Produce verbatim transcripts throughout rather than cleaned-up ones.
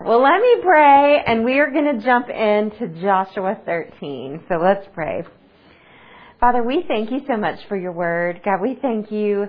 Well, let me pray, and we are going to jump into Joshua thirteen. So let's pray. Father, we thank you so much for your word. God, we thank you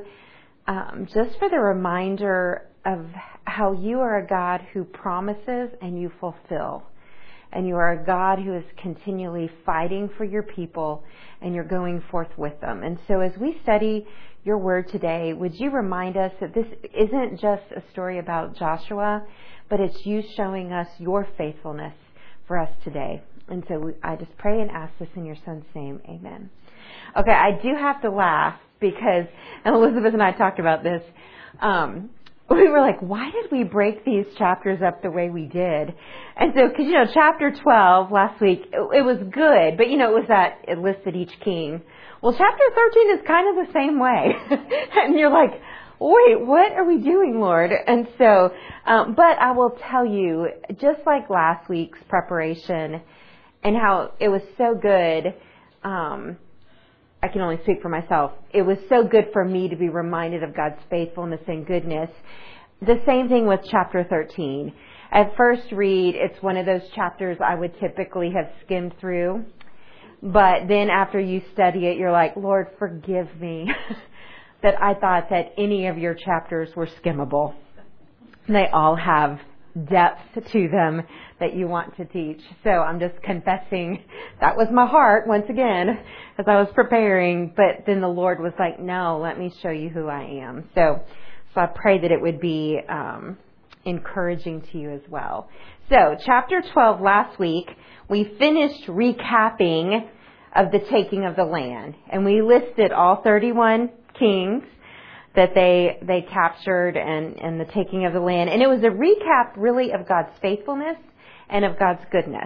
um, just for the reminder of how you are a God who promises and you fulfill. And you are a God who is continually fighting for your people, and you're going forth with them. And so as we study your word today, would you remind us that this isn't just a story about Joshua, but it's you showing us your faithfulness for us today. And so we, I just pray and ask this in your son's name. Amen. Okay, I do have to laugh because, and Elizabeth and I talked about this, um, we were like, why did we break these chapters up the way we did? And so, because, you know, chapter twelve last week, it, it was good, but, you know, it was that it listed each king. Well, chapter thirteen is kind of the same way. And you're like, wait, what are we doing, Lord? And so, um, but I will tell you, just like last week's preparation and how it was so good, um, I can only speak for myself. It was so good for me to be reminded of God's faithfulness and goodness. The same thing with chapter thirteen. At first read, it's one of those chapters I would typically have skimmed through. But then after you study it, you're like, Lord, forgive me that I thought that any of your chapters were skimmable. They all have depth to them that you want to teach. So I'm just confessing that was my heart once again as I was preparing. But then the Lord was like, no, let me show you who I am. So, so I pray that it would be um, encouraging to you as well. So chapter twelve last week, we finished recapping of the taking of the land. And we listed all thirty-one kings that they they captured and, and the taking of the land. And it was a recap really of God's faithfulness and of God's goodness.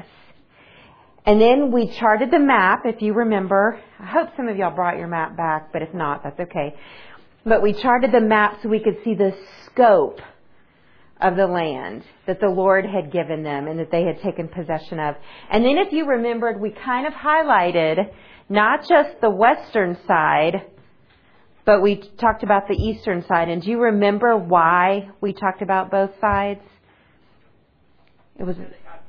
And then we charted the map, if you remember. I hope some of y'all brought your map back, but if not, that's okay. But we charted the map so we could see the scope of the land that the Lord had given them and that they had taken possession of. And then if you remembered, we kind of highlighted not just the western side, but we talked about the eastern side. And do you remember why we talked about both sides? It was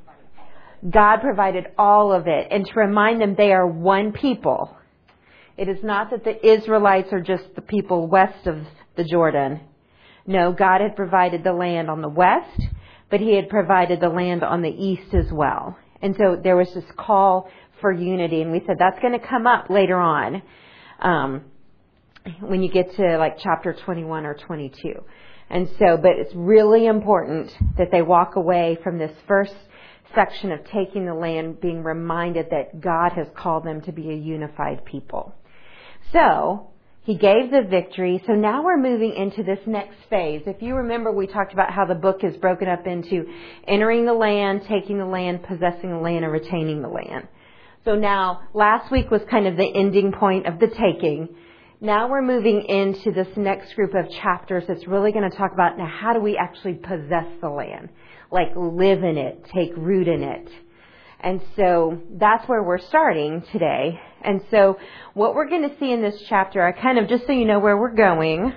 God provided all of it. And to remind them they are one people. It is not that the Israelites are just the people west of the Jordan. No, God had provided the land on the west, but he had provided the land on the east as well. And so there was this call for unity. And we said that's going to come up later on. Um, when you get to like chapter twenty-one or twenty-two. And so, but it's really important that they walk away from this first section of taking the land being reminded that God has called them to be a unified people. So he gave the victory. So now we're moving into this next phase. If you remember, we talked about how the book is broken up into entering the land, taking the land, possessing the land, and retaining the land. So now last week was kind of the ending point of the taking. Now we're moving into this next group of chapters that's really going to talk about now how do we actually possess the land, like live in it, take root in it. And so that's where we're starting today. And so what we're going to see in this chapter, I kind of, just so you know where we're going,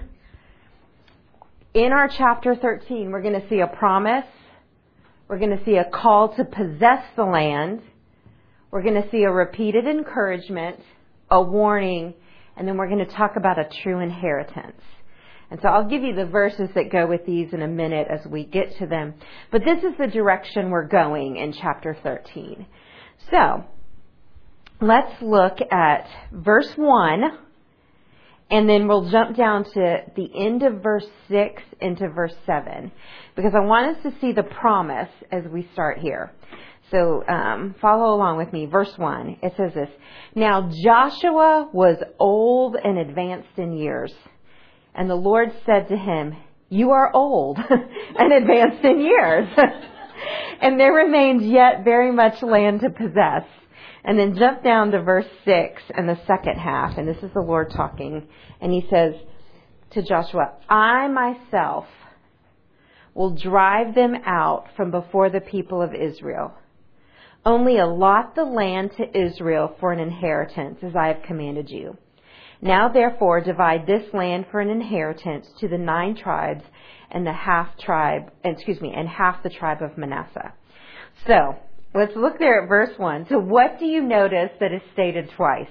in our chapter thirteen, we're going to see a promise. We're going to see a call to possess the land. We're going to see a repeated encouragement, a warning, and then we're going to talk about a true inheritance. And so I'll give you the verses that go with these in a minute as we get to them. But this is the direction we're going in chapter thirteen. So let's look at verse one, and then we'll jump down to the end of verse six into verse seven, because I want us to see the promise as we start here. So um, follow along with me. Verse one, it says this. Now Joshua was old and advanced in years. And the Lord said to him, you are old and advanced in years. And there remains yet very much land to possess. And then jump down to verse six and the second half. And this is the Lord talking. And he says to Joshua, I myself will drive them out from before the people of Israel. Only allot the land to Israel for an inheritance, as I have commanded you. Now therefore divide this land for an inheritance to the nine tribes and the half tribe, excuse me, and half the tribe of Manasseh. So let's look there at verse one. So what do you notice that is stated twice?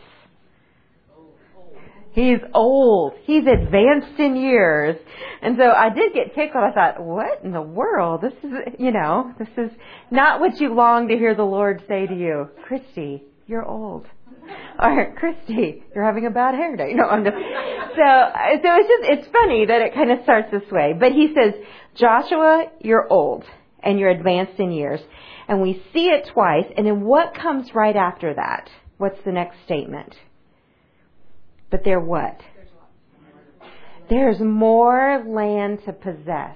He's old. He's advanced in years. And so I did get tickled. I thought, what in the world? This is, you know, this is not what you long to hear the Lord say to you. Christy, you're old. Or, Christy, you're having a bad hair day. No, I'm just, so, so it's just, it's funny that it kind of starts this way. But he says, Joshua, you're old and you're advanced in years. And we see it twice. And then what comes right after that? What's the next statement? But there what? There's more land to possess.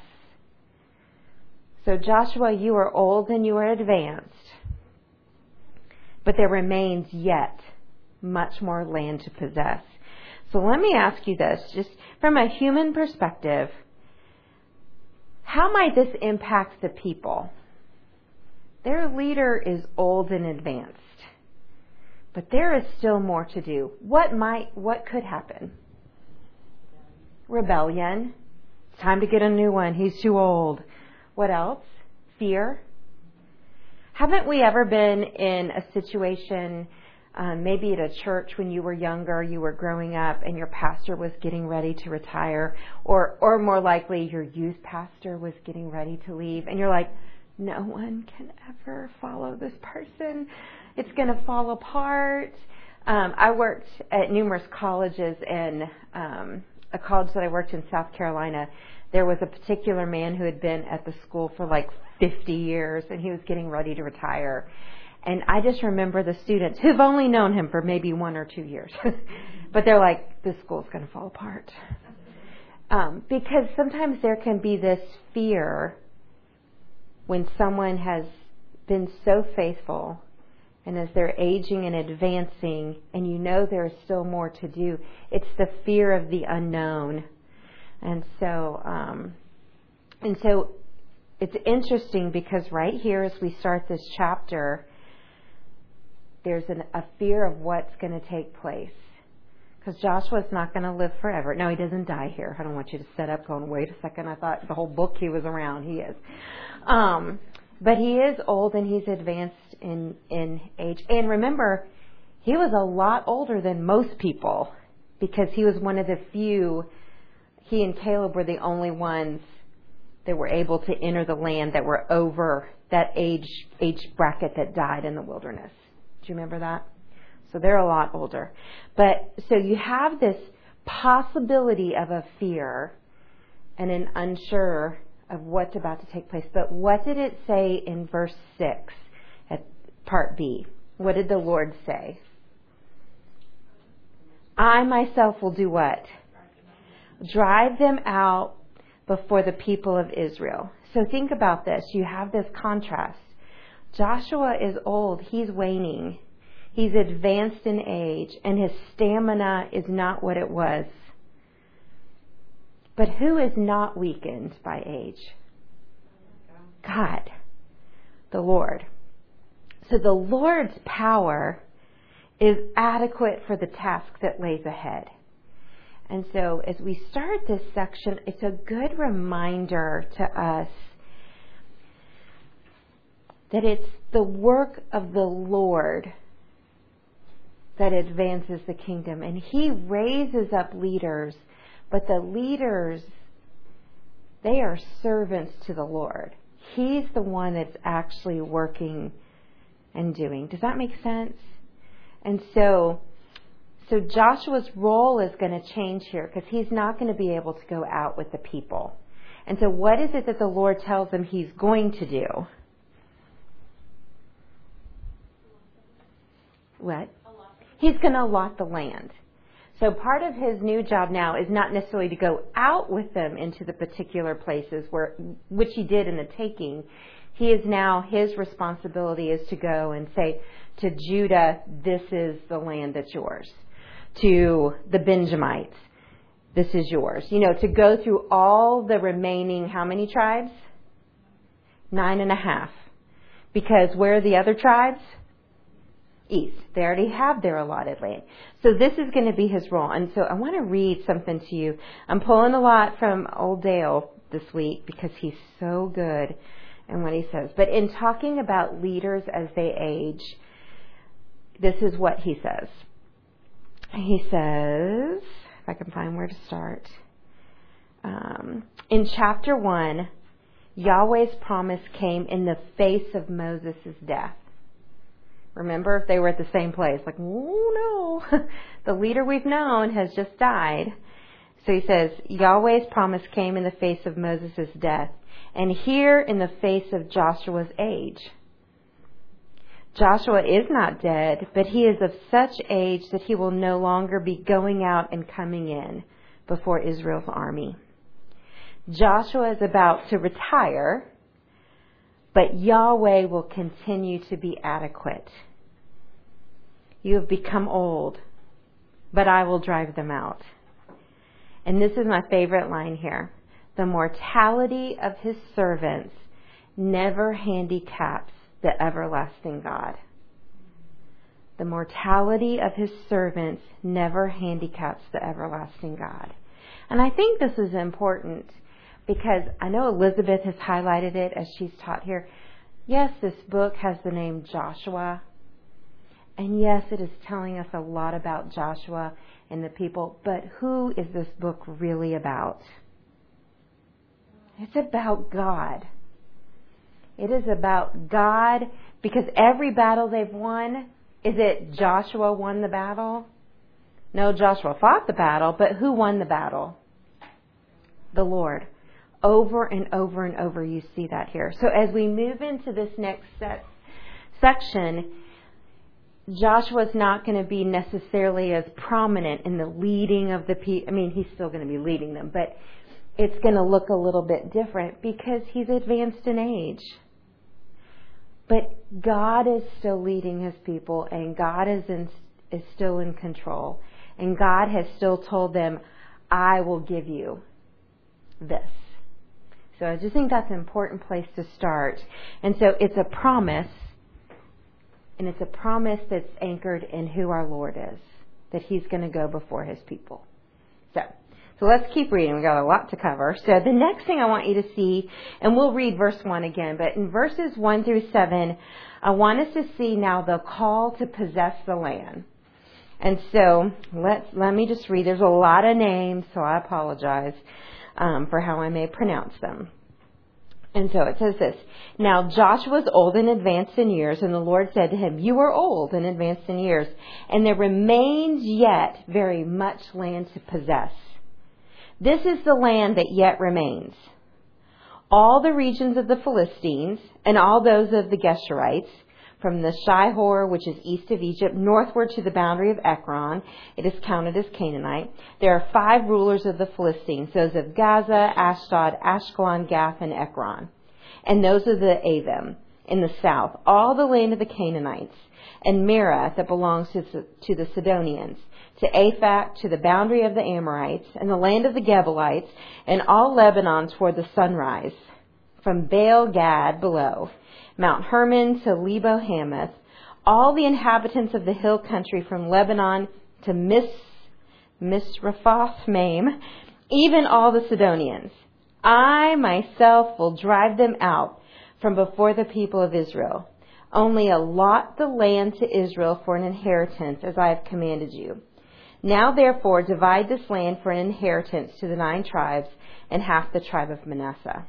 So Joshua, you are old and you are advanced. But there remains yet much more land to possess. So let me ask you this, just from a human perspective, how might this impact the people? Their leader is old and advanced. But there is still more to do. What might, what could happen? Rebellion. It's time to get a new one. He's too old. What else? Fear. Haven't we ever been in a situation, um, maybe at a church when you were younger, you were growing up and your pastor was getting ready to retire, or, or more likely your youth pastor was getting ready to leave, and you're like, no one can ever follow this person. It's going to fall apart. Um, I worked at numerous colleges, and um, a college that I worked in, South Carolina, there was a particular man who had been at the school for like fifty years, and he was getting ready to retire. And I just remember the students who've only known him for maybe one or two years. But they're like, this school's going to fall apart. Um, because sometimes there can be this fear when someone has been so faithful, and as they're aging and advancing, and you know there's still more to do, it's the fear of the unknown. And so, um, and so it's interesting because right here as we start this chapter, there's an, a fear of what's going to take place. Because Joshua's not going to live forever. No, he doesn't die here. I don't want you to set up going, wait a second, I thought the whole book he was around. He is. Um, but he is old and he's advanced in, in age. And remember, he was a lot older than most people because he was one of the few, he and Caleb were the only ones that were able to enter the land that were over that age, age bracket that died in the wilderness. Do you remember that? So they're a lot older. But so you have this possibility of a fear and an unsure of what's about to take place. But what did it say in verse six at part B? What did the Lord say? I myself will do what? Drive them out before the people of Israel. So think about this. You have this contrast. Joshua is old. He's waning. He's advanced in age, and his stamina is not what it was. But who is not weakened by age? God, the Lord. So the Lord's power is adequate for the task that lays ahead. And so as we start this section, it's a good reminder to us that it's the work of the Lord that advances the kingdom. And He raises up leaders, but the leaders, they are servants to the Lord. He's the one that's actually working and doing. Does that make sense? And so, so Joshua's role is going to change here because he's not going to be able to go out with the people. And so what is it that the Lord tells him he's going to do? What? He's going to allot the land. So part of his new job now is not necessarily to go out with them into the particular places where, which he did in the taking. He is now, his responsibility is to go and say to Judah, this is the land that's yours. To the Benjamites, this is yours. You know, to go through all the remaining, how many tribes? Nine and a half. Because where are the other tribes? east. They already have their allotted land. So this is going to be his role. And so I want to read something to you. I'm pulling a lot from Old Dale this week because he's so good in what he says. But in talking about leaders as they age, this is what he says. He says, if I can find where to start. Um, in chapter one, Yahweh's promise came in the face of Moses' death. Remember, if they were at the same place, like, oh no, the leader we've known has just died. So he says, Yahweh's promise came in the face of Moses' death, and here in the face of Joshua's age. Joshua is not dead, but he is of such age that he will no longer be going out and coming in before Israel's army. Joshua is about to retire, but Yahweh will continue to be adequate. You have become old, but I will drive them out. And this is my favorite line here. The mortality of his servants never handicaps the everlasting God. The mortality of his servants never handicaps the everlasting God. And I think this is important because I know Elizabeth has highlighted it as she's taught here. Yes, this book has the name Joshua. And yes, it is telling us a lot about Joshua and the people. But who is this book really about? It's about God. It is about God, because every battle they've won, is it Joshua won the battle? No, Joshua fought the battle, but who won the battle? The Lord. Over and over and over you see that here. So as we move into this next set, section, Joshua's not going to be necessarily as prominent in the leading of the people. I mean, he's still going to be leading them, but it's going to look a little bit different because he's advanced in age. But God is still leading his people, and God is in, is still in control. And God has still told them, I will give you this. So I just think that's an important place to start. And so it's a promise, and it's a promise that's anchored in who our Lord is, that he's going to go before his people. So, so let's keep reading. We've got a lot to cover. So the next thing I want you to see, and we'll read verse one again, but in verses one through seven, I want us to see now the call to possess the land. And so let's, let me just read. There's a lot of names, so I apologize um, for how I may pronounce them. And so it says this. Now Joshua was old and advanced in years, and the Lord said to him, you are old and advanced in years, and there remains yet very much land to possess. This is the land that yet remains. All the regions of the Philistines and all those of the Geshurites, from the Shihor, which is east of Egypt, northward to the boundary of Ekron, it is counted as Canaanite. There are five rulers of the Philistines, those of Gaza, Ashdod, Ashkelon, Gath, and Ekron. And those of the Avim in the south, all the land of the Canaanites, and Meroth that belongs to, to the Sidonians, to Aphak, to the boundary of the Amorites, and the land of the Gebalites, and all Lebanon toward the sunrise, from Baal Gad below, Mount Hermon to Lebo Hamath, all the inhabitants of the hill country from Lebanon to Mis, Misrephoth Maim, even all the Sidonians. I myself will drive them out from before the people of Israel. Only allot the land to Israel for an inheritance, as I have commanded you. Now therefore divide this land for an inheritance to the nine tribes and half the tribe of Manasseh.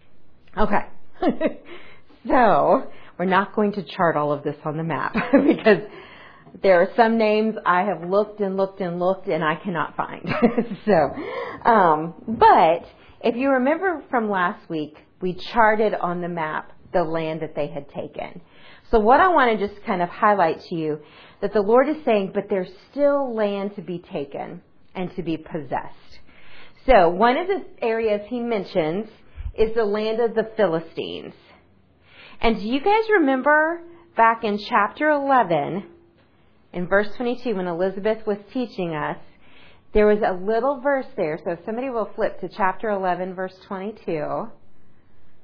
Okay. So, we're not going to chart all of this on the map because there are some names I have looked and looked and looked and I cannot find. so, um, but if you remember from last week, we charted on the map the land that they had taken. So what I want to just kind of highlight to you, that the Lord is saying, but there's still land to be taken and to be possessed. So one of the areas he mentions is the land of the Philistines. And do you guys remember back in chapter eleven, in verse twenty-two, when Elizabeth was teaching us, there was a little verse there. So if somebody will flip to chapter eleven, verse twenty-two,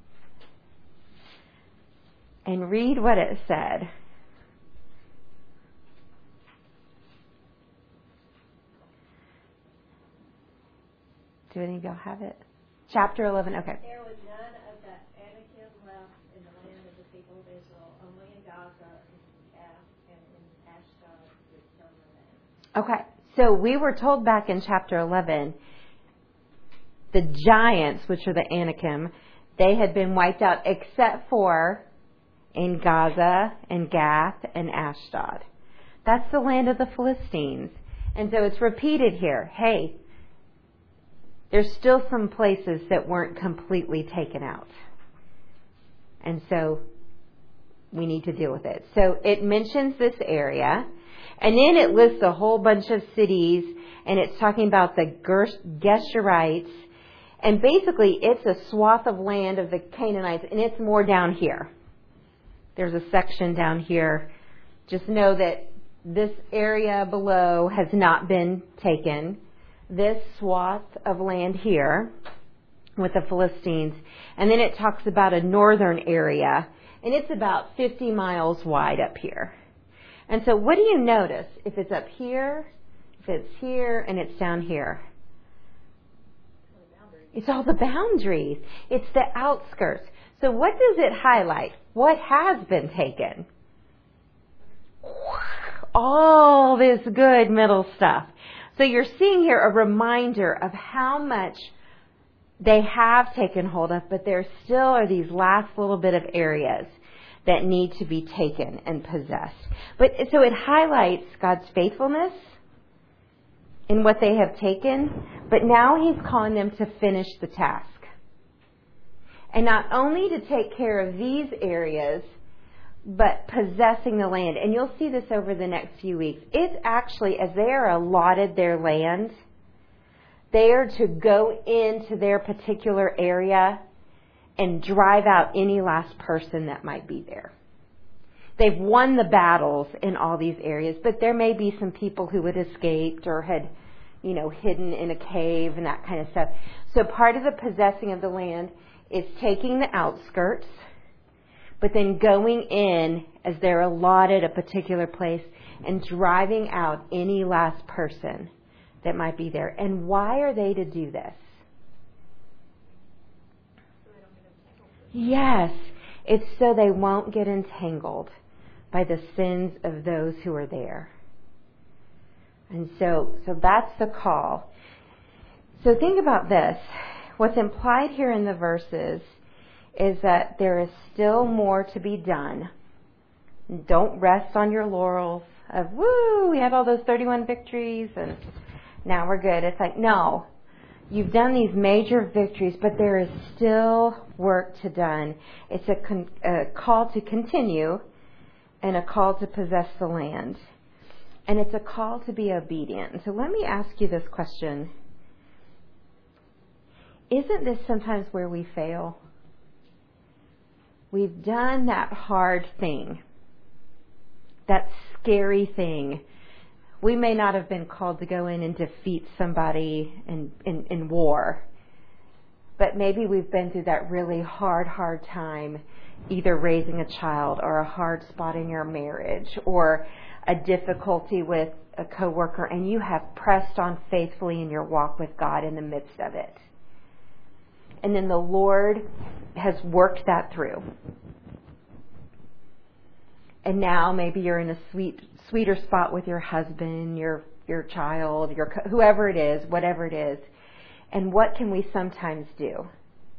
and read what it said. Do any of y'all have it? Chapter eleven, okay. There was none of the Anakim left in the land of the people of Israel, only in Gaza and in Gath and in Ashdod did some remain. Okay, so we were told back in chapter eleven, the giants, which are the Anakim, they had been wiped out except for in Gaza and Gath and Ashdod. That's the land of the Philistines. And so it's repeated here. Hey, there's still some places that weren't completely taken out. And so we need to deal with it. So it mentions this area. And then it lists a whole bunch of cities. And it's talking about the Geshurites. And basically it's a swath of land of the Canaanites. And it's more down here. There's a section down here. Just know that this area below has not been taken. This swath of land here with the Philistines. And then it talks about a northern area. And it's about fifty miles wide up here. And so what do you notice? If it's up here, if it's here, and it's down here. It's all the boundaries. It's the outskirts. So what does it highlight? What has been taken? All this good middle stuff. So you're seeing here a reminder of how much they have taken hold of, but there still are these last little bit of areas that need to be taken and possessed. But so it highlights God's faithfulness in what they have taken, but now He's calling them to finish the task. And not only to take care of these areas, but possessing the land. And you'll see this over the next few weeks. It's actually, as they are allotted their land, they are to go into their particular area and drive out any last person that might be there. They've won the battles in all these areas, but there may be some people who had escaped or had, you know, hidden in a cave and that kind of stuff. So part of the possessing of the land is taking the outskirts, but then going in as they're allotted a particular place and driving out any last person that might be there. And why are they to do this? Yes, it's so they won't get entangled by the sins of those who are there. And so, so that's the call. So think about this. What's implied here in the verses is that there is still more to be done. Don't rest on your laurels of, woo, we had all those thirty-one victories and now we're good. It's like, no, you've done these major victories, but there is still work to done. It's a, con- a call to continue and a call to possess the land. And it's a call to be obedient. So let me ask you this question. Isn't this sometimes where we fail? We've done that hard thing, that scary thing. We may not have been called to go in and defeat somebody in, in, in war, but maybe we've been through that really hard, hard time, either raising a child or a hard spot in your marriage or a difficulty with a coworker, and you have pressed on faithfully in your walk with God in the midst of it. And then the Lord has worked that through. And now maybe you're in a sweet, sweeter spot with your husband, your your child, your whoever it is, whatever it is. And what can we sometimes do?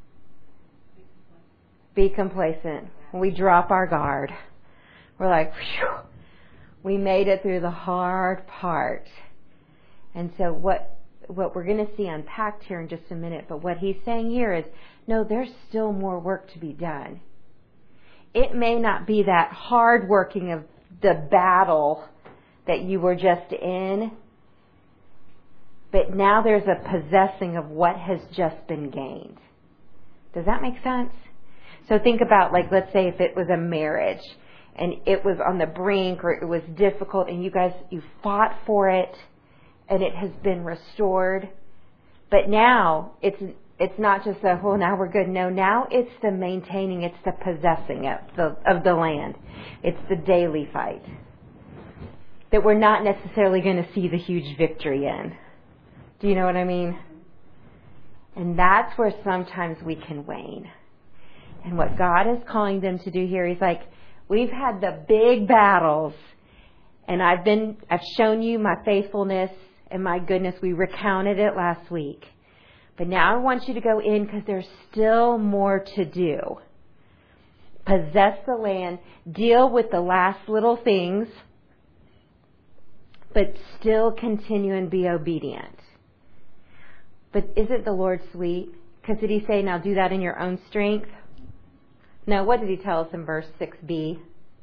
Be complacent. We drop our guard. We're like, phew, we made it through the hard part. And so what what we're going to see unpacked here in just a minute, but what he's saying here is, no, there's still more work to be done. It may not be that hard working of the battle that you were just in, but now there's a possessing of what has just been gained. Does that make sense? So think about, like, let's say if it was a marriage and it was on the brink or it was difficult and you guys, you fought for it and it has been restored. But now it's it's not just a, well, now we're good. No, now it's the maintaining, it's the possessing of the, of the land. It's the daily fight that we're not necessarily going to see the huge victory in. Do you know what I mean? And that's where sometimes we can wane. And what God is calling them to do here, He's like, we've had the big battles, and I've been, I've shown you my faithfulness and my goodness. We recounted it last week. But now I want you to go in because there's still more to do. Possess the land, deal with the last little things, but still continue and be obedient. But isn't the Lord sweet? Because did He say, now do that in your own strength? No, what did He tell us in verse six b?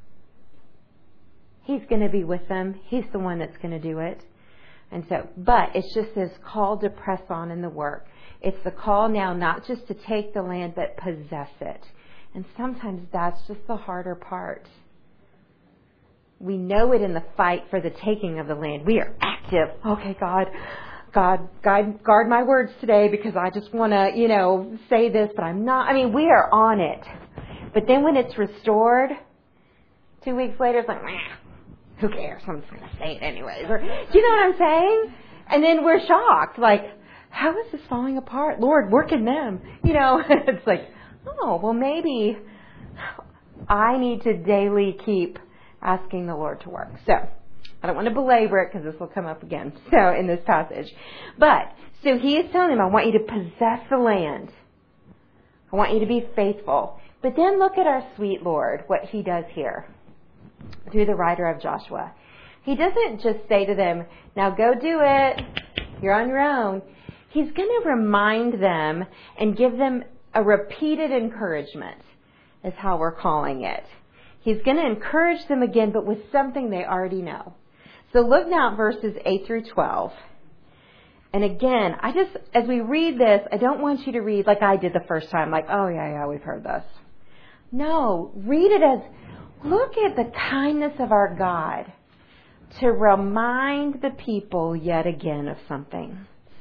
He's going to be with them. He's the one that's going to do it. And so, but it's just this call to press on in the work. It's the call now not just to take the land, but possess it. And sometimes that's just the harder part. We know it in the fight for the taking of the land. We are active. Okay, God, God, guide, guard my words today because I just want to, you know, say this, but I'm not. I mean, we are on it. But then when it's restored, two weeks later, it's like, who cares? I'm just going to say it anyways. Or, do you know what I'm saying? And then we're shocked. Like, how is this falling apart? Lord, work in them. You know, it's like, oh, well, maybe I need to daily keep asking the Lord to work. So, I don't want to belabor it because this will come up again. So, in this passage. But, so He is telling them, I want you to possess the land. I want you to be faithful. But then look at our sweet Lord, what He does here through the writer of Joshua. He doesn't just say to them, now go do it. You're on your own. He's going to remind them and give them a repeated encouragement is how we're calling it. He's going to encourage them again, but with something they already know. So look now at verses eight through twelve. And again, I just, as we read this, I don't want you to read like I did the first time, like, oh yeah, yeah, we've heard this. No, read it as, look at the kindness of our God to remind the people yet again of something.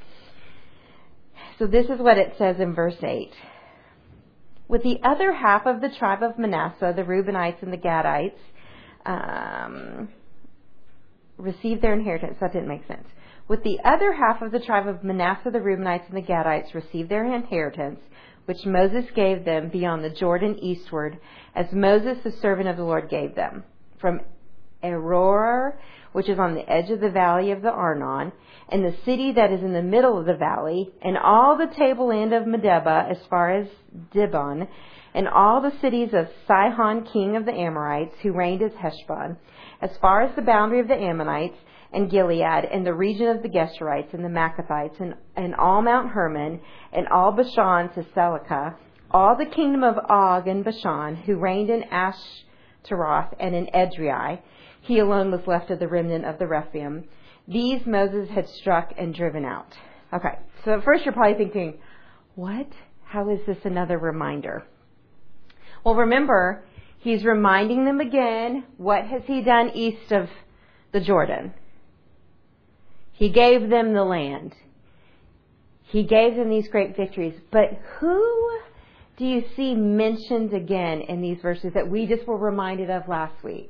So this is what it says in verse eight. With the other half of the tribe of Manasseh, the Reubenites and the Gadites um, received their inheritance. That didn't make sense. With the other half of the tribe of Manasseh, the Reubenites and the Gadites received their inheritance, which Moses gave them beyond the Jordan eastward, as Moses, the servant of the Lord, gave them. From Aroer, which is on the edge of the valley of the Arnon, and the city that is in the middle of the valley, and all the tableland of Medeba as far as Dibon, and all the cities of Sihon, king of the Amorites, who reigned as Heshbon, as far as the boundary of the Ammonites, and Gilead, and the region of the Geshurites, and the Maccathites, and, and all Mount Hermon, and all Bashan to Selecah, all the kingdom of Og and Bashan, who reigned in Ashtaroth and in Edrei. He alone was left of the remnant of the Rephaim. These Moses had struck and driven out. Okay, so at first you're probably thinking, what? How is this another reminder? Well, remember, He's reminding them again, what has He done east of the Jordan? He gave them the land. He gave them these great victories. But who do you see mentioned again in these verses that we just were reminded of last week?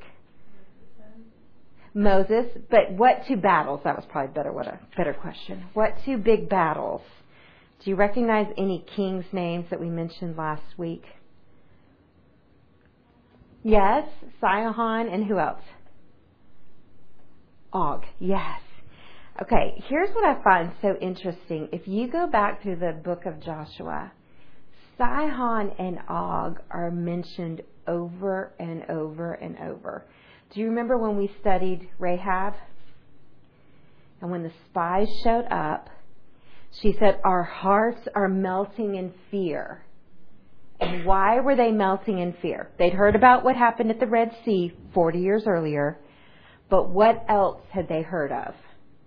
Moses. But what two battles? That was probably better. What a better question. What two big battles? Do you recognize any kings' names that we mentioned last week? Yes, Sihon, and who else? Og. Yes. Okay, here's what I find so interesting. If you go back through the book of Joshua, Sihon and Og are mentioned over and over and over. Do you remember when we studied Rahab? And when the spies showed up, she said, our hearts are melting in fear. And why were they melting in fear? They'd heard about what happened at the Red Sea forty years earlier, but what else had they heard of?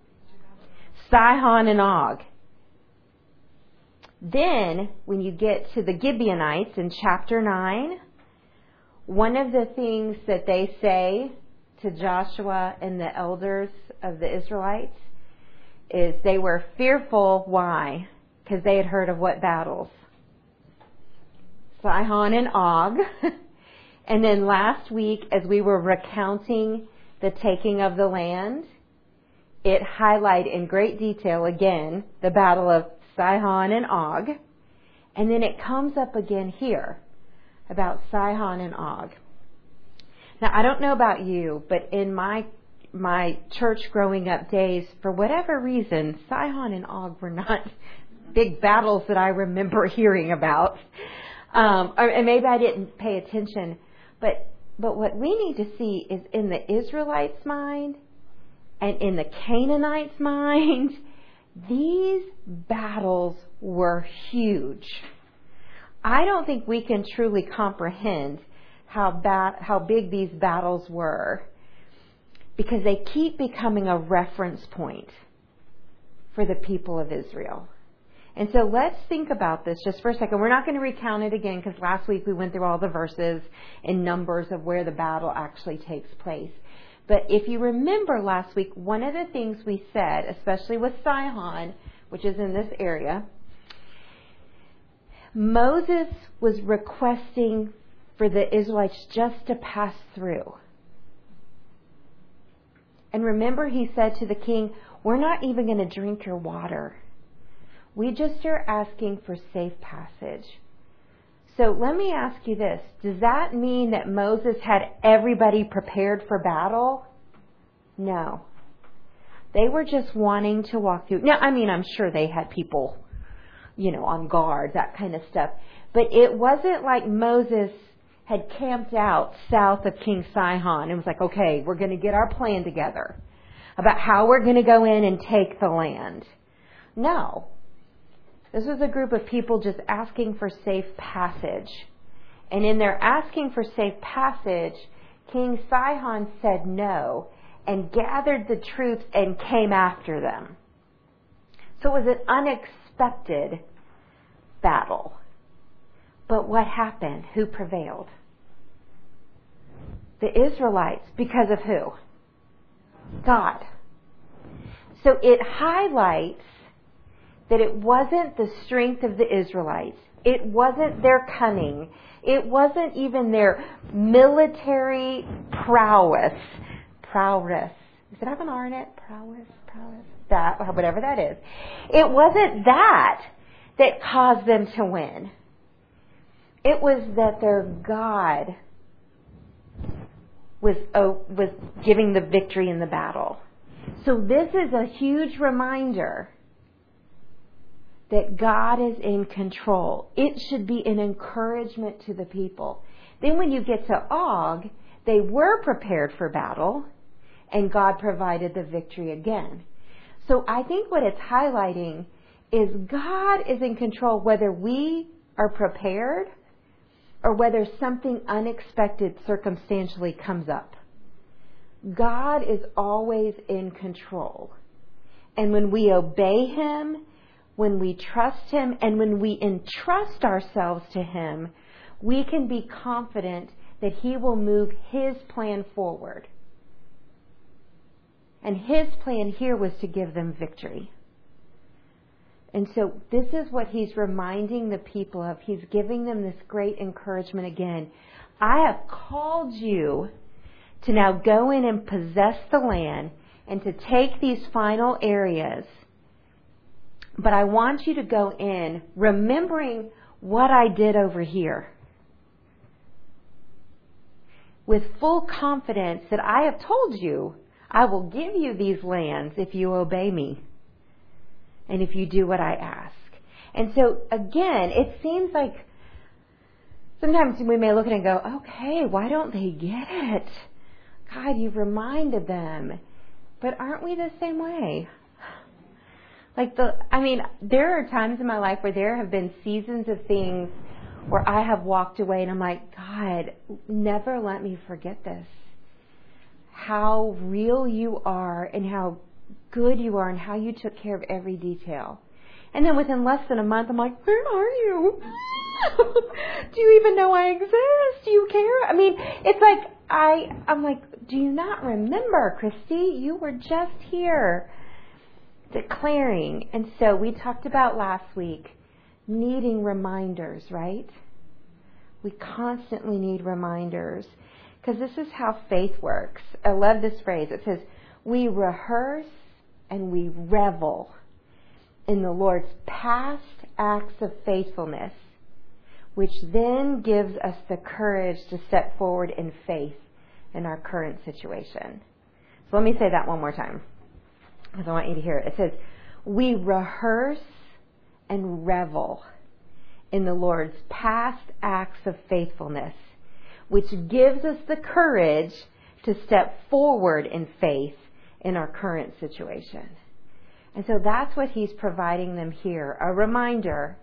Sihon and Og. Then, when you get to the Gibeonites in chapter nine, one of the things that they say to Joshua and the elders of the Israelites is they were fearful. Why? Because they had heard of what battles? Sihon and Og. And then last week, as we were recounting the taking of the land, it highlighted in great detail again the battle of Sihon and Og. And then it comes up again here about Sihon and Og. Now, I don't know about you, but in my my church growing up days, for whatever reason, Sihon and Og were not big battles that I remember hearing about. Um, or, and maybe I didn't pay attention. But but what we need to see is in the Israelites' mind and in the Canaanites' mind, these battles were huge. I don't think we can truly comprehend how bad, how big these battles were, because they keep becoming a reference point for the people of Israel. And so let's think about this just for a second. We're not going to recount it again, because last week we went through all the verses and numbers of where the battle actually takes place. But if you remember last week, one of the things we said, especially with Sihon, which is in this area, Moses was requesting for the Israelites just to pass through. And remember, he said to the king, we're not even going to drink your water. We just are asking for safe passage. So let me ask you this. Does that mean that Moses had everybody prepared for battle? No. They were just wanting to walk through. Now, I mean, I'm sure they had people, you know, on guard, that kind of stuff. But it wasn't like Moses had camped out south of King Sihon and was like, okay, we're going to get our plan together about how we're going to go in and take the land. No. This was a group of people just asking for safe passage. And in their asking for safe passage, King Sihon said no and gathered the troops and came after them. So it was an unexpected battle. But what happened? Who prevailed? The Israelites. Because of who? God. So it highlights that it wasn't the strength of the Israelites. It wasn't their cunning. It wasn't even their military prowess. Prowess. Does it have an R in it? Prowess? Prowess? That, whatever that is. It wasn't that that caused them to win. It was that their God was, oh, was giving the victory in the battle. So this is a huge reminder that God is in control. It should be an encouragement to the people. Then when you get to Og, they were prepared for battle, and God provided the victory again. So I think what it's highlighting is God is in control whether we are prepared or whether something unexpected circumstantially comes up. God is always in control. And when we obey Him, when we trust Him, and when we entrust ourselves to Him, we can be confident that He will move His plan forward. And His plan here was to give them victory. And so this is what He's reminding the people of. He's giving them this great encouragement again. I have called you to now go in and possess the land and to take these final areas. But I want you to go in remembering what I did over here, with full confidence that I have told you I will give you these lands if you obey me and if you do what I ask. And so again, it seems like sometimes we may look at it and go, okay, why don't they get it? God, you've reminded them. But aren't we the same way? Like the, I mean, there are times in my life where there have been seasons of things where I have walked away and I'm like, God, never let me forget this. How real you are and how good you are and how you took care of every detail. And then within less than a month, I'm like, where are you? Do you even know I exist? Do you care? I mean, it's like, I, I'm like, do you not remember, Christy? You were just here declaring. And so we talked about last week needing reminders, right? We constantly need reminders because this is how faith works. I love this phrase. It says, we rehearse and we revel in the Lord's past acts of faithfulness, which then gives us the courage to step forward in faith in our current situation. So let me say that one more time, because I want you to hear it. It says, we rehearse and revel in the Lord's past acts of faithfulness, which gives us the courage to step forward in faith in our current situation. And so that's what he's providing them here. A reminder.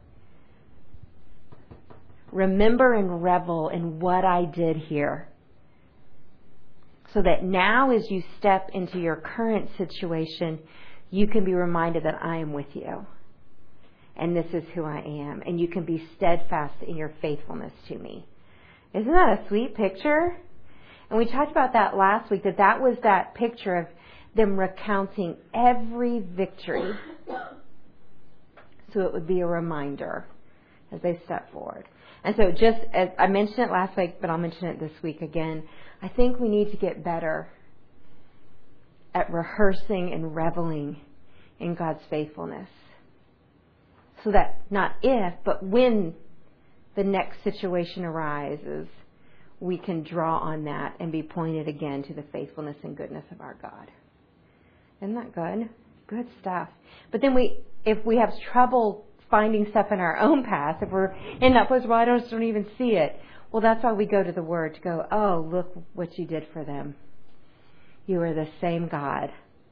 Remember and revel in what I did here. So that now as you step into your current situation, you can be reminded that I am with you. And this is who I am. And you can be steadfast in your faithfulness to me. Isn't that a sweet picture? And we talked about that last week, that that was that picture of them recounting every victory. So it would be a reminder as they step forward. And so just as I mentioned it last week, but I'll mention it this week again, I think we need to get better at rehearsing and reveling in God's faithfulness. So that not if, but when the next situation arises, we can draw on that and be pointed again to the faithfulness and goodness of our God. Isn't that good? Good stuff. But then we, if we have trouble finding stuff in our own past, if we're in that place where I just don't even see it, well, that's why we go to the Word to go, oh, look what you did for them. You are the same God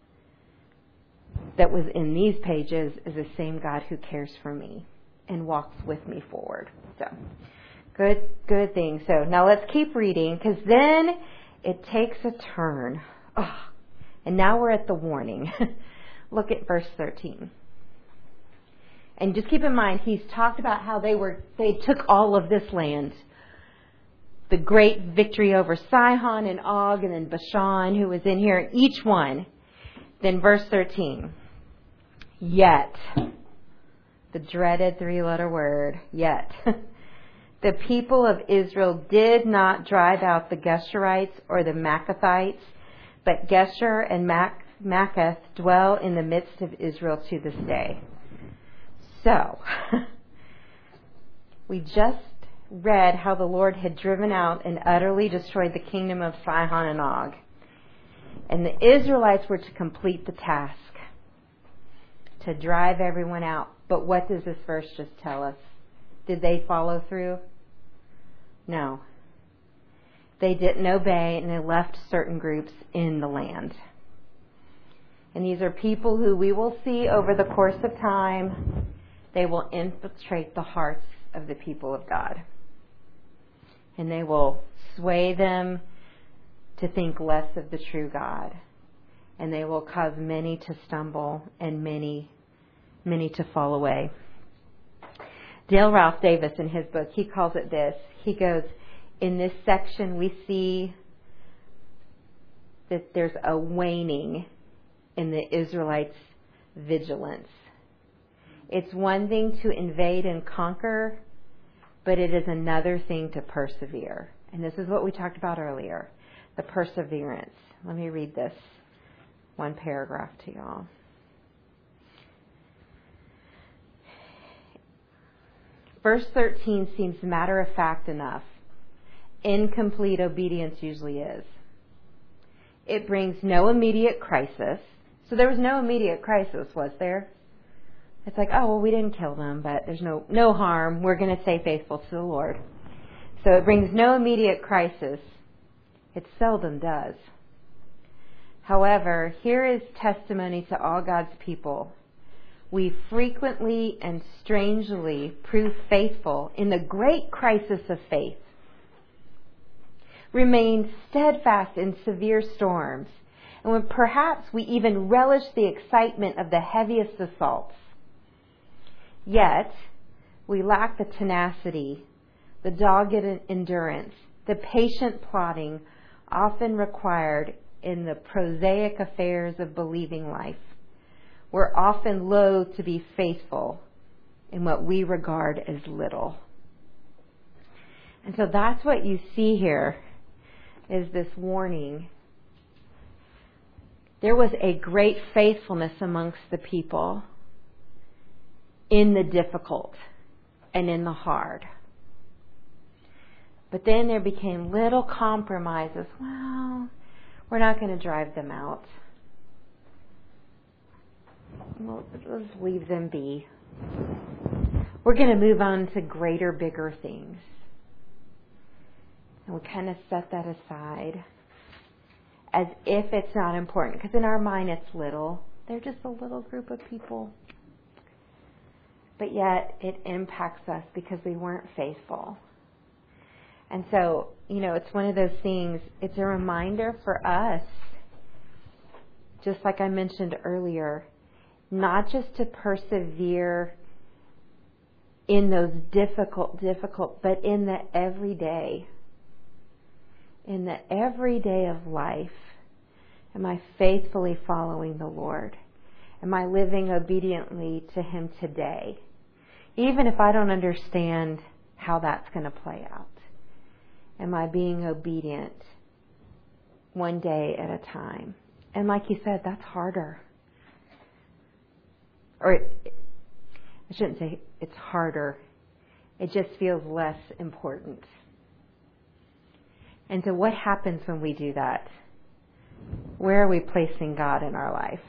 that was in these pages is the same God who cares for me and walks with me forward. So, good, good thing. So now let's keep reading, because then it takes a turn. Oh, and now we're at the warning. Look at verse thirteen. And just keep in mind, he's talked about how they were, they took all of this land. The great victory over Sihon and Og and then Bashan, who was in here, each one. Then verse thirteen. Yet, the dreaded three-letter word, yet, the people of Israel did not drive out the Geshurites or the Maccathites, but Geshur and Mac- Maccath dwell in the midst of Israel to this day. So, we just read how the Lord had driven out and utterly destroyed the kingdom of Sihon and Og. And the Israelites were to complete the task, to drive everyone out. But what does this verse just tell us? Did they follow through? No. They didn't obey, and they left certain groups in the land. And these are people who we will see over the course of time, they will infiltrate the hearts of the people of God. And they will sway them to think less of the true God. And they will cause many to stumble and many, many to fall away. Dale Ralph Davis, in his book, he calls it this. He goes, in this section we see that there's a waning in the Israelites' vigilance. It's one thing to invade and conquer, but it is another thing to persevere. And this is what we talked about earlier, the perseverance. Let me read this one paragraph to y'all. Verse thirteen seems matter-of-fact enough. Incomplete obedience usually is. It brings no immediate crisis. So there was no immediate crisis, was there? It's like, oh, well, we didn't kill them, but there's no, no harm. We're going to stay faithful to the Lord. So it brings no immediate crisis. It seldom does. However, here is testimony to all God's people. We frequently and strangely prove faithful in the great crisis of faith. Remain steadfast in severe storms, and when perhaps we even relish the excitement of the heaviest assaults. Yet, we lack the tenacity, the dogged endurance, the patient plodding often required in the prosaic affairs of believing life. We're often loath to be faithful in what we regard as little. And so that's what you see here, is this warning. There was a great faithfulness amongst the people. in the difficult and in the hard. But then there became little compromises. Well, we're not going to drive them out. We'll, let's leave them be. We're going to move on to greater, bigger things. And we kind of set that aside as if it's not important. Because in our mind it's little. They're just a little group of people. But yet it impacts us because we weren't faithful. And so, you know, it's one of those things, it's a reminder for us, just like I mentioned earlier, not just to persevere in those difficult, difficult, but in the everyday. In the everyday of life, am I faithfully following the Lord? Am I living obediently to Him today? Even if I don't understand how that's going to play out. Am I being obedient one day at a time? And like you said, that's harder. Or it, I shouldn't say it's harder. It just feels less important. And so what happens when we do that? Where are we placing God in our life?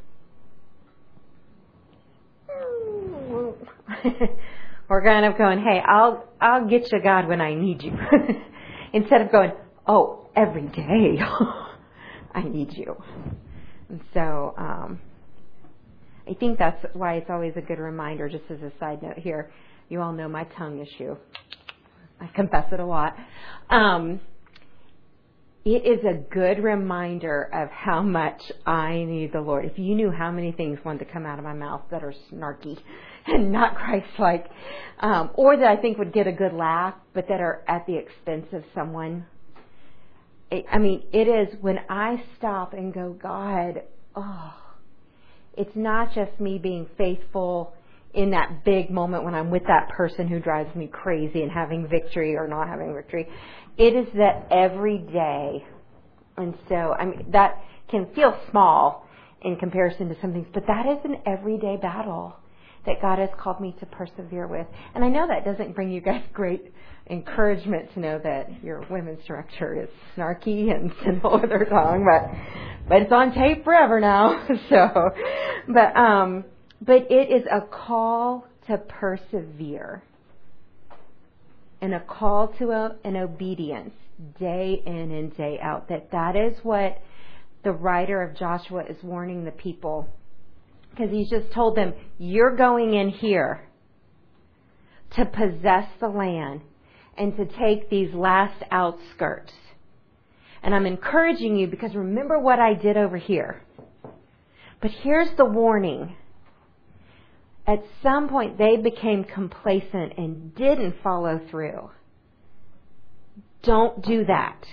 We're kind of going, hey, I'll I'll get you, God, when I need you. Instead of going, oh, every day I need you. And so um, I think that's why it's always a good reminder, just as a side note here. You all know my tongue issue. I confess it a lot. Um, it is a good reminder of how much I need the Lord. If you knew how many things wanted to come out of my mouth that are snarky and not Christ-like, um, or that I think would get a good laugh, but that are at the expense of someone. It, I mean, it is when I stop and go, God, oh, it's not just me being faithful in that big moment when I'm with that person who drives me crazy and having victory or not having victory. It is that every day. And so, I mean, that can feel small in comparison to some things, but that is an everyday battle that God has called me to persevere with. And I know that doesn't bring you guys great encouragement to know that your women's director is snarky and sinful with her tongue, but but it's on tape forever now. So, but um, but it is a call to persevere and a call to a, an obedience day in and day out. That that is what the writer of Joshua is warning the people. Because he's just told them, you're going in here to possess the land and to take these last outskirts. And I'm encouraging you because remember what I did over here. But here's the warning. At some point they became complacent and didn't follow through. Don't do that.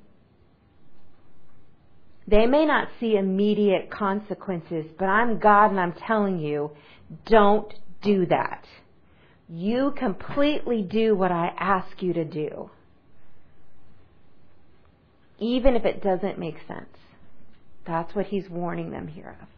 They may not see immediate consequences, but I'm God and I'm telling you, don't do that. You completely do what I ask you to do. Even if it doesn't make sense. That's what he's warning them here of.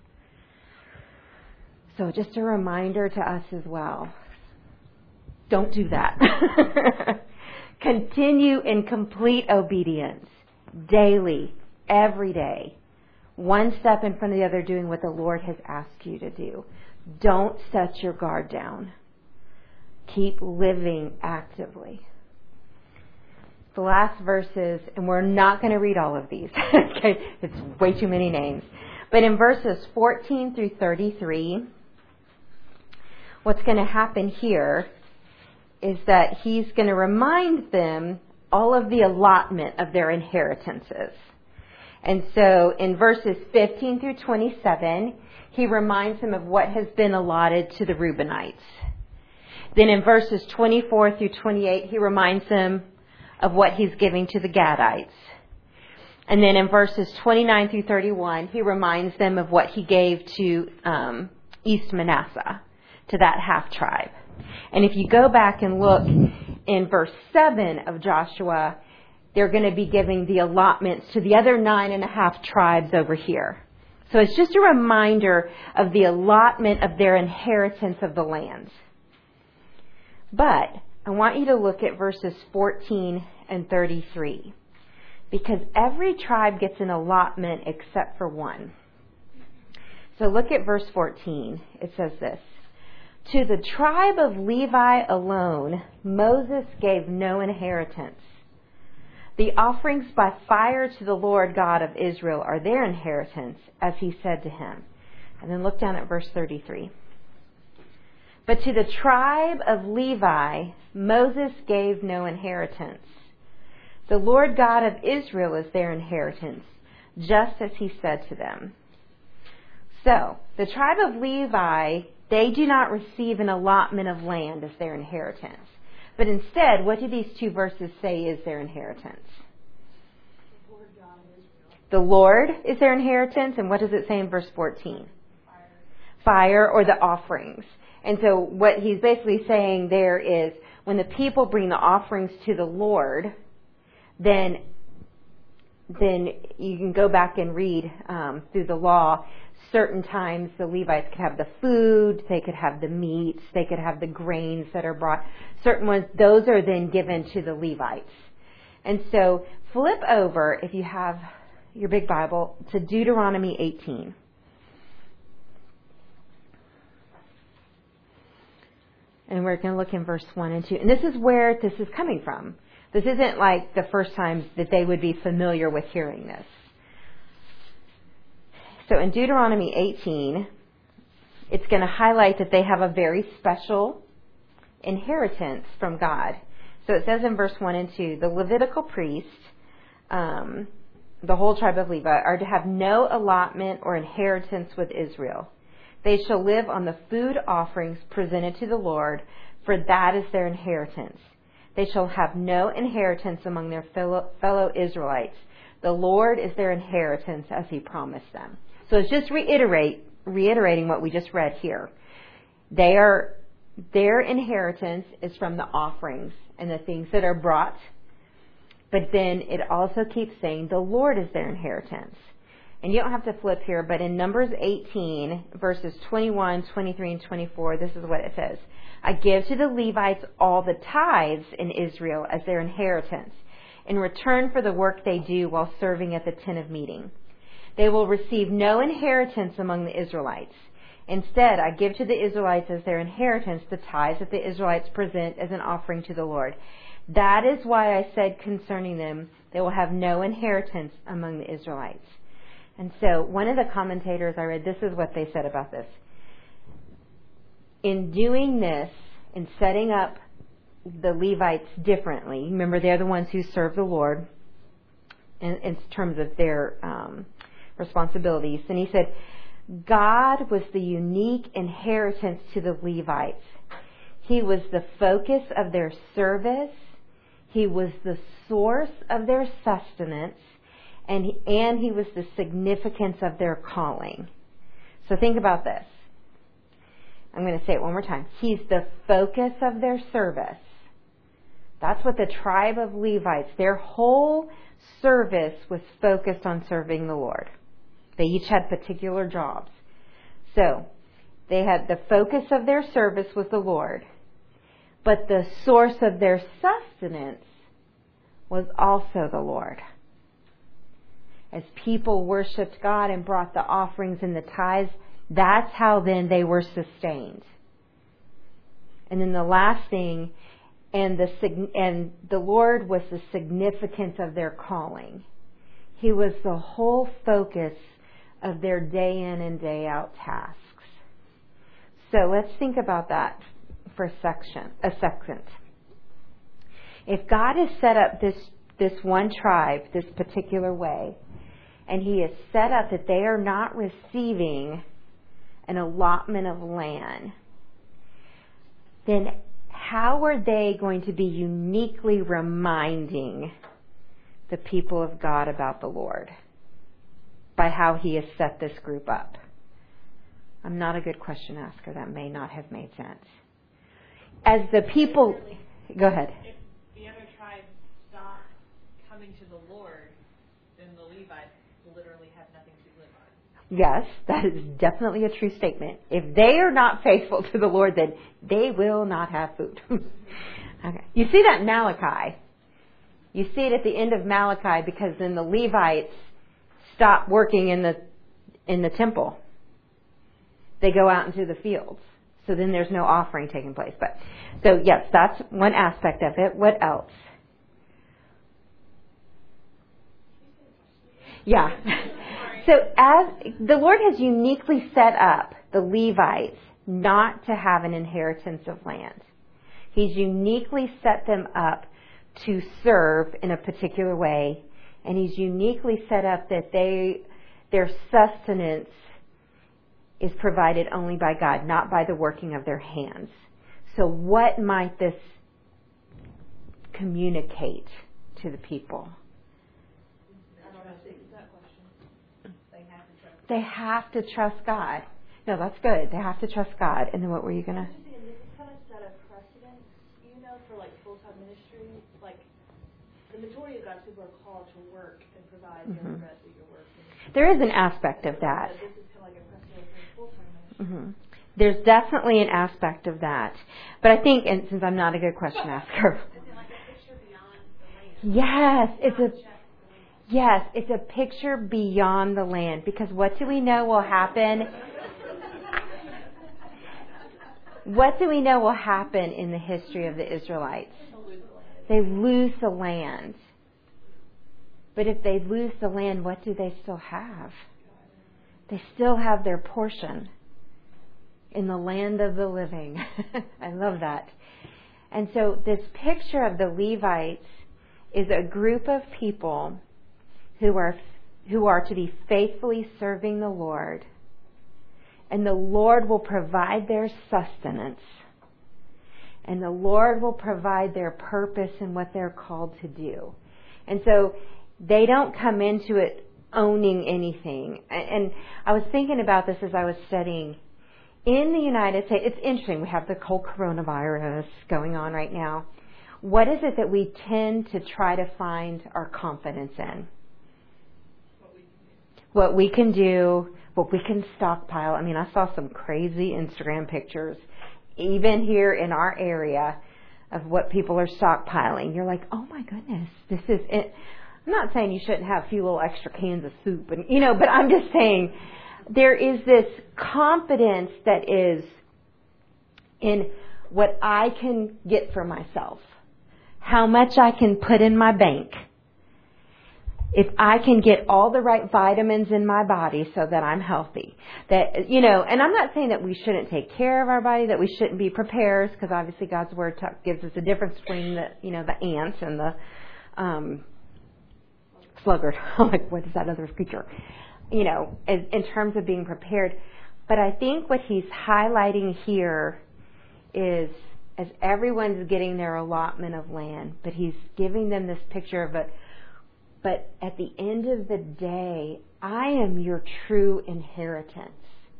So just a reminder to us as well. Don't do that. Continue in complete obedience daily. Every day, one step in front of the other, doing what the Lord has asked you to do. Don't set your guard down. Keep living actively. The last verses, and we're not going to read all of these. Okay, it's way too many names. But in verses fourteen through thirty-three, what's going to happen here is that he's going to remind them all of the allotment of their inheritances. And so in verses fifteen through twenty-seven, he reminds them of what has been allotted to the Reubenites. Then in verses twenty-four through twenty-eight, he reminds them of what he's giving to the Gadites. And then in verses twenty-nine through thirty-one, he reminds them of what he gave to um, East Manasseh, to that half tribe. And if you go back and look in verse seven of Joshua, they're going to be giving the allotments to the other nine and a half tribes over here. So it's just a reminder of the allotment of their inheritance of the land. But I want you to look at verses fourteen and thirty-three. Because every tribe gets an allotment except for one. So look at verse fourteen. It says this. To the tribe of Levi alone, Moses gave no inheritance. The offerings by fire to the Lord God of Israel are their inheritance, as he said to him. And then look down at verse thirty-three. But to the tribe of Levi, Moses gave no inheritance. The Lord God of Israel is their inheritance, just as he said to them. So, the tribe of Levi, they do not receive an allotment of land as their inheritance. But instead, what do these two verses say is their inheritance? The Lord God of Israel. The Lord is their inheritance, and what does it say in verse fourteen? Fire. Fire, or the offerings. And so what he's basically saying there is, when the people bring the offerings to the Lord, then then you can go back and read um, through the law. Certain times the Levites could have the food, they could have the meats, they could have the grains that are brought. Certain ones, those are then given to the Levites. And so flip over, if you have your big Bible, to Deuteronomy eighteen. And we're going to look in verse one and two. And this is where this is coming from. This isn't like the first time that they would be familiar with hearing this. So in Deuteronomy eighteen, it's going to highlight that they have a very special inheritance from God. So it says in verse one and two, the Levitical priest, um, the whole tribe of Levi, are to have no allotment or inheritance with Israel. They shall live on the food offerings presented to the Lord, for that is their inheritance. They shall have no inheritance among their fellow, fellow Israelites. The Lord is their inheritance, as he promised them. So it's just reiterate, reiterating what we just read here. They are, their inheritance is from the offerings and the things that are brought. But then it also keeps saying the Lord is their inheritance. And you don't have to flip here, but in Numbers eighteen, verses twenty-one, twenty-three, and twenty-four, this is what it says. I give to the Levites all the tithes in Israel as their inheritance, in return for the work they do while serving at the tent of meeting. They will receive no inheritance among the Israelites. Instead, I give to the Israelites as their inheritance the tithes that the Israelites present as an offering to the Lord. That is why I said concerning them, they will have no inheritance among the Israelites. And so one of the commentators I read, this is what they said about this. In doing this, in setting up the Levites differently, remember they're the ones who serve the Lord in, in terms of their um, responsibilities. And he said, God was the unique inheritance to the Levites. He was the focus of their service. He was the source of their sustenance. And he, and he was the significance of their calling. So think about this. I'm going to say it one more time. He's the focus of their service. That's what the tribe of Levites, their whole service was focused on serving the Lord. They each had particular jobs. So they had the focus of their service was the Lord. But the source of their sustenance was also the Lord. As people worshiped God and brought the offerings and the tithes, that's how then they were sustained. And then the last thing, and the and the Lord was the significance of their calling. He was the whole focus of their day in and day out tasks. So let's think about that for a section, a second. If God has set up this this one tribe this particular way, and he has set up that they are not receiving an allotment of land, then how are they going to be uniquely reminding the people of God about the Lord? By how he has set this group up. I'm not a good question asker. That may not have made sense. As the people... Go ahead. If the other tribes stop coming to the Lord, then the Levites literally have nothing to live on. Yes, that is definitely a true statement. If they are not faithful to the Lord, then they will not have food. Okay. You see that in Malachi. You see it at the end of Malachi because then the Levites stop working in the in the temple. They go out into the fields. So then there's no offering taking place. But so yes, that's one aspect of it. What else? Yeah. So as the Lord has uniquely set up the Levites not to have an inheritance of land. He's uniquely set them up to serve in a particular way, and He's uniquely set up that they their sustenance is provided only by God, not by the working of their hands. So what might this communicate to the people? They have to trust God. No, that's good. They have to trust God. And then what were you going to... This is kind of set a precedent, you know, for like full-time ministry. Like, the majority of God's people are called to work and provide mm-hmm. the rest of your work. There is an aspect of that. This is kind of like a precedent for full-time ministry. Mm-hmm. There's definitely an aspect of that. But I think, and since I'm not a good question asker... Is it like a picture beyond the land? Yes, it's a... Yes, it's a picture beyond the land. Because what do we know will happen? What do we know will happen in the history of the Israelites? They lose the land. But if they lose the land, what do they still have? They still have their portion in the land of the living. I love that. And so this picture of the Levites is a group of people who are who are to be faithfully serving the Lord, and the Lord will provide their sustenance, and the Lord will provide their purpose and what they're called to do. And so they don't come into it owning anything. And I was thinking about this as I was studying. In the United States, it's interesting, we have the whole coronavirus going on right now. What is it that we tend to try to find our confidence in? What we can do, what we can stockpile. I mean, I saw some crazy Instagram pictures, even here in our area, of what people are stockpiling. You're like, oh my goodness, this is it. I'm not saying you shouldn't have a few little extra cans of soup, and you know, but I'm just saying there is this confidence that is in what I can get for myself, how much I can put in my bank. If I can get all the right vitamins in my body so that I'm healthy, that, you know, and I'm not saying that we shouldn't take care of our body, that we shouldn't be preparers, because obviously God's Word t- gives us a difference between the, you know, the ant and the um, sluggard. I'm like, what is that other creature? You know, in, in terms of being prepared. But I think what He's highlighting here is, as everyone's getting their allotment of land, but He's giving them this picture of a But at the end of the day, I am your true inheritance.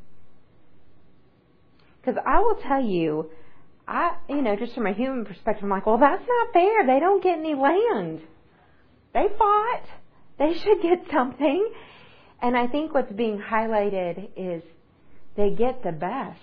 Because I will tell you, I, you know, just from a human perspective, I'm like, well, that's not fair. They don't get any land. They fought. They should get something. And I think what's being highlighted is they get the best.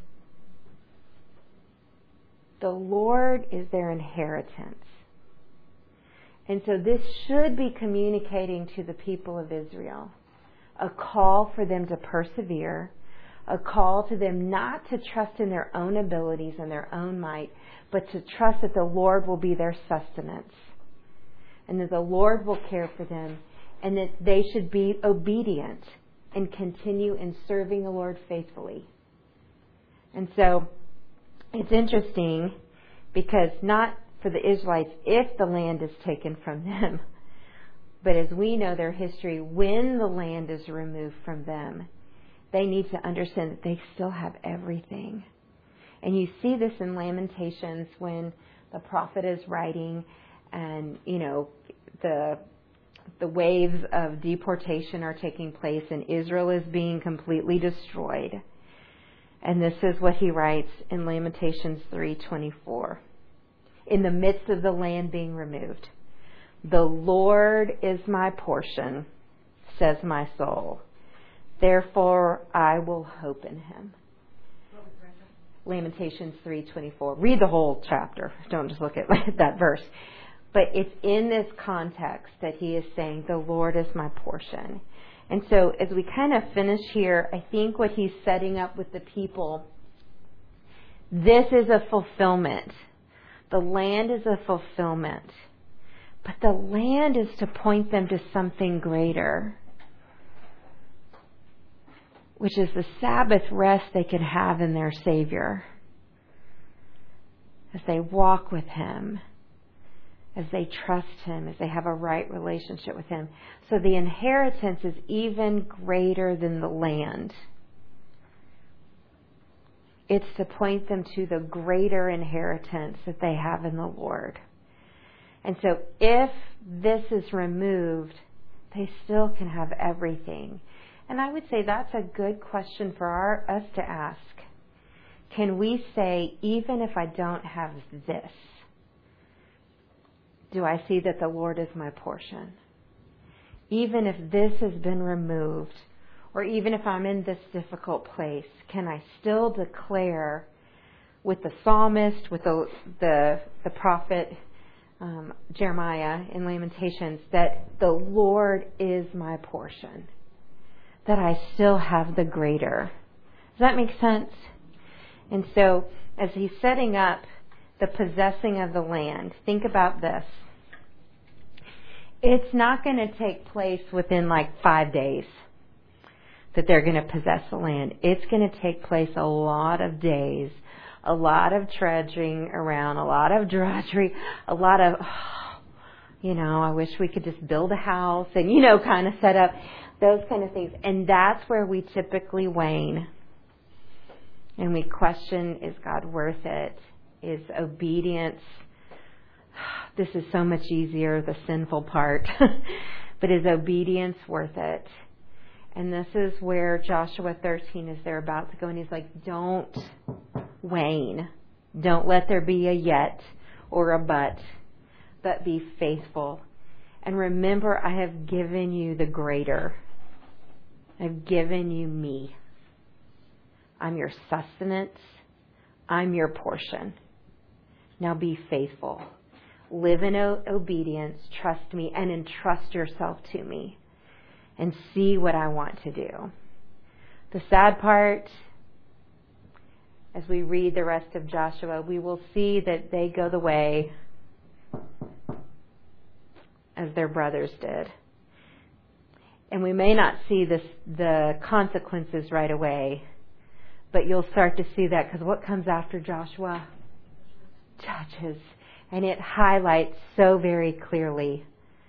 The Lord is their inheritance. And so this should be communicating to the people of Israel a call for them to persevere, a call to them not to trust in their own abilities and their own might, but to trust that the Lord will be their sustenance and that the Lord will care for them, and that they should be obedient and continue in serving the Lord faithfully. And so it's interesting because not for the Israelites if the land is taken from them, but as we know their history, when the land is removed from them, they need to understand that they still have everything. And you see this in Lamentations when the prophet is writing, and you know the the waves of deportation are taking place and Israel is being completely destroyed. And this is what he writes in Lamentations three twenty-four. In the midst of the land being removed, the Lord is my portion, says my soul. Therefore, I will hope in him. Lamentations three twenty-four. Read the whole chapter. Don't just look at that verse. But it's in this context that he is saying, the Lord is my portion. And so as we kind of finish here, I think what he's setting up with the people, this is a fulfillment. The land is a fulfillment. But the land is to point them to something greater, which is the Sabbath rest they could have in their Savior as they walk with him, as they trust him, as they have a right relationship with him. So the inheritance is even greater than the land. It's to point them to the greater inheritance that they have in the Lord. And so if this is removed, they still can have everything. And I would say that's a good question for our, us to ask. Can we say, even if I don't have this, do I see that the Lord is my portion? Even if this has been removed, or even if I'm in this difficult place, can I still declare with the psalmist, with the the, the prophet um, Jeremiah in Lamentations, that the Lord is my portion? That I still have the greater. Does that make sense? And so, as he's setting up the possessing of the land, think about this. It's not going to take place within like five days that they're going to possess the land. It's going to take place a lot of days, a lot of trudging around, a lot of drudgery, a lot of, oh, you know, I wish we could just build a house and, you know, kind of set up those kind of things. And that's where we typically wane. And we question, is God worth it? Is obedience, this is so much easier, the sinful part, but is obedience worth it? And this is where Joshua thirteen is there about to go, and he's like, don't wane. Don't let there be a yet or a but, but be faithful. And remember, I have given you the greater. I've given you me. I'm your sustenance. I'm your portion. Now be faithful. Live in o- obedience. Trust me and entrust yourself to me. And see what I want to do. The sad part, as we read the rest of Joshua, we will see that they go the way as their brothers did. And we may not see this, the consequences right away, but you'll start to see that, because what comes after Joshua? Judges. And it highlights so very clearly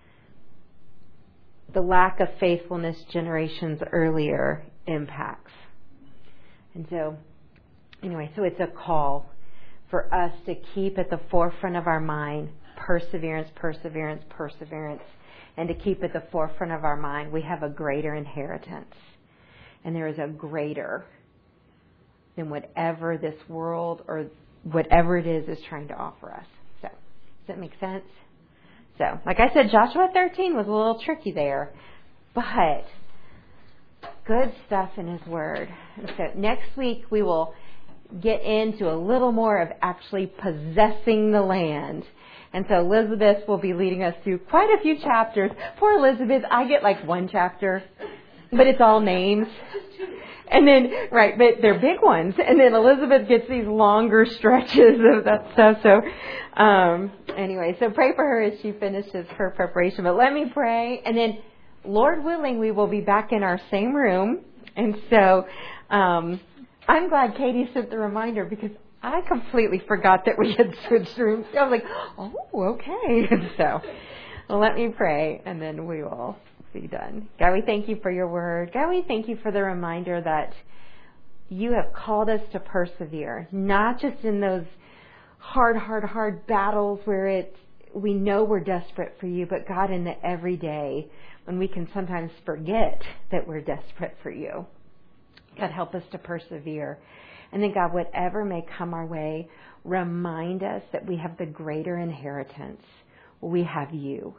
the lack of faithfulness generations earlier impacts. And so, anyway, so it's a call for us to keep at the forefront of our mind perseverance, perseverance, perseverance, and to keep at the forefront of our mind we have a greater inheritance. And there is a greater than whatever this world or whatever it is is trying to offer us. So, does that make sense? So, like I said, Joshua thirteen was a little tricky there, but good stuff in his word. And so next week we will get into a little more of actually possessing the land. And so Elizabeth will be leading us through quite a few chapters. Poor Elizabeth, I get like one chapter, but it's all names. And then, right, but they're big ones. And then Elizabeth gets these longer stretches of that stuff. So, um, anyway, so pray for her as she finishes her preparation. But let me pray. And then, Lord willing, we will be back in our same room. And so, um, I'm glad Katie sent the reminder, because I completely forgot that we had switched rooms. I was like, oh, okay. So, well, let me pray, and then we will be done. God, we thank you for your word. God, we thank you for the reminder that you have called us to persevere, not just in those hard, hard, hard battles where it's, we know we're desperate for you, but God, in the everyday, when we can sometimes forget that we're desperate for you. God, help us to persevere. And then, God, whatever may come our way, remind us that we have the greater inheritance. We have you.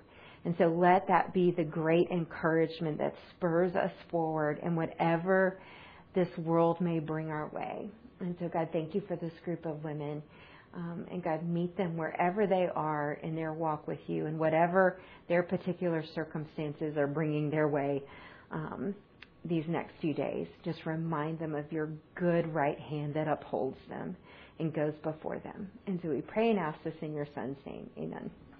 And so let that be the great encouragement that spurs us forward in whatever this world may bring our way. And so, God, thank you for this group of women. Um, and God, meet them wherever they are in their walk with you and whatever their particular circumstances are bringing their way um, these next few days. Just remind them of your good right hand that upholds them and goes before them. And so we pray and ask this in your Son's name. Amen.